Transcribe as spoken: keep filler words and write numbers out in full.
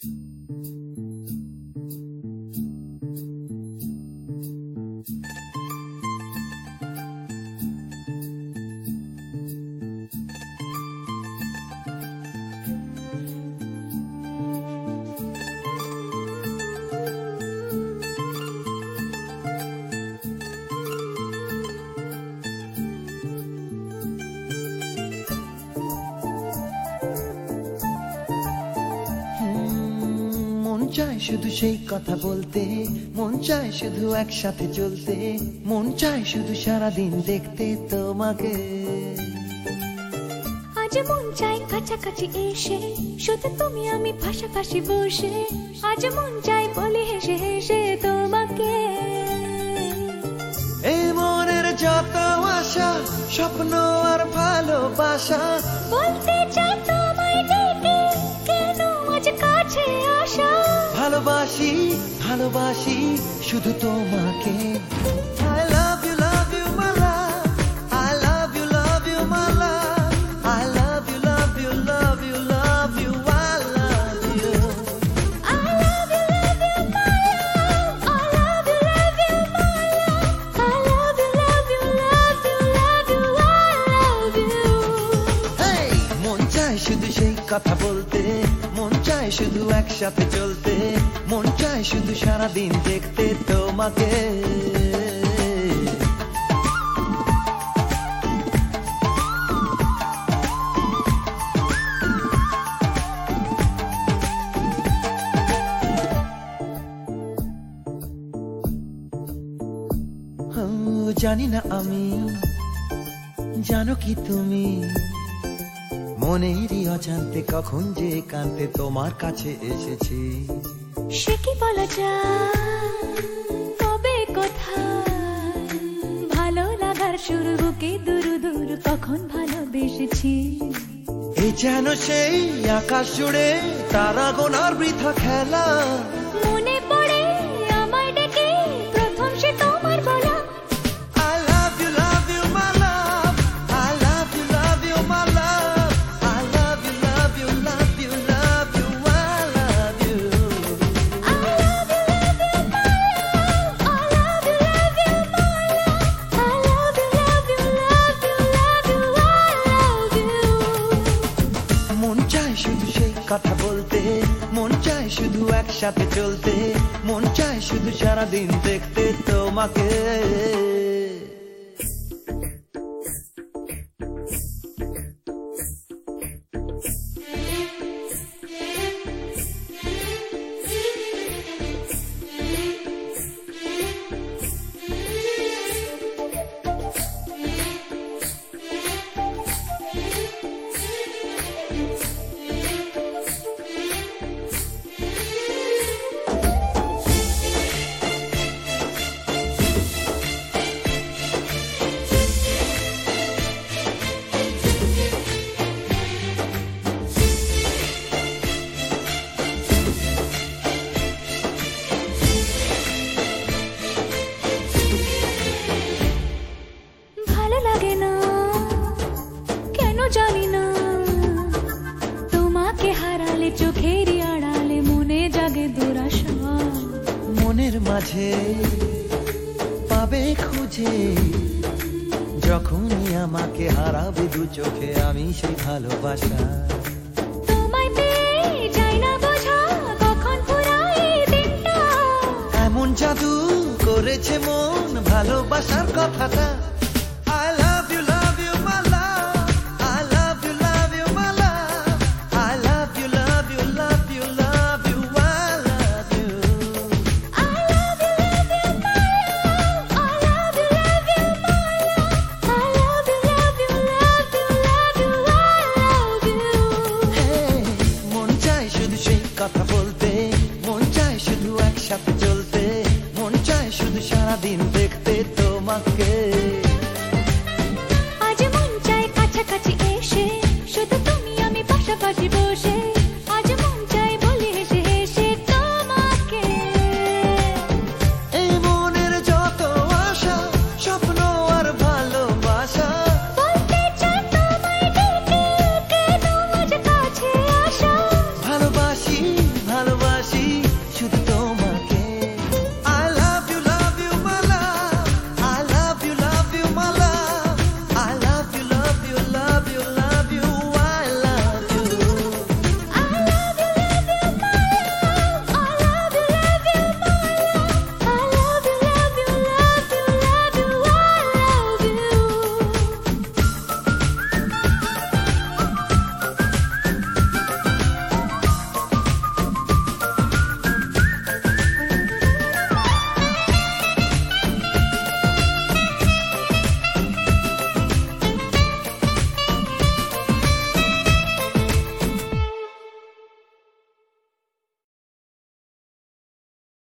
চায় শুধু সেই কথা বলতে, মন চায় শুধু একসাথে চলতে, মন চায় শুধু সারাদিন দেখতে তোমাকে। আজ মন চায় কাছাকাছি এসে শুধু তুমি আমি পাশাপাশি বসে, আজ মন চায় বলে হেসে হেসে তোমাকে। এই মনের যত আশা স্বপ্ন আর ভালোবাসা বলতে চাই তোমায় ডেকে, কেন আজ কাছে আসা। ভালোবাসি ভালোবাসি শুধু তোমাকে। I love you love you my love, I love you love you my love, I love you love you love you love you I love you. I love you love you my love, I love you love you my love, I love you love you love you love you I love you. Hey, মন চায় শুধু সেই কথা বলতে, মন চায় শুধু একসাথে চলতে, মন চায় শুধু সারাদিন দেখতে তোমাকে। জানি না আমি, জানো কি তুমি, মনেরই অজান্তে কখন যে কান্তে তোমার কাছে এসেছি। সে কি বলা যায়, তবে কোথায় ভালো লাগার শুরু বুকে দূর দূর কখন ভালোবেসেছি। এই যেন সেই আকাশ জুড়ে তারা গোনার বৃথা খেলা, মনে পড়ে আমায় ডেকে প্রথম সে তোমার বলা। I love you love you my love, I love you love you my love, I love you love you love you love you I love you. I love you love you my love, I love you love you my love, I love you love you love you love you I love you. মন চায় শুধু সেই কথা বলতে, মন চায় শুধু একসাথে চলতে, মন চায় শুধু সারাদিন দেখতে তোমাকে। ভালো লাগে না কেন জানি না, তোমাকে হারালে চোখেরই আড়ালে মনে জাগে দুরাশা। মনের মাঝে পাবে খুঁজে, যখনই আমাকে হারাবে দু চোখে আমি সেই ভালোবাসা। তোমায় পেয়ে যাই না বোঝা কখন ফুরায় দিনটা, এমন জাদু করেছে মন ভালোবাসার কথাটা। I love you love you my love, I love you love you my love, I love you love you love you love you I love you. I love you love you my love, I love you love you my love, I love you love you love you love you I love you. Hey, মন চায় শুধু সেই কথা বলতে,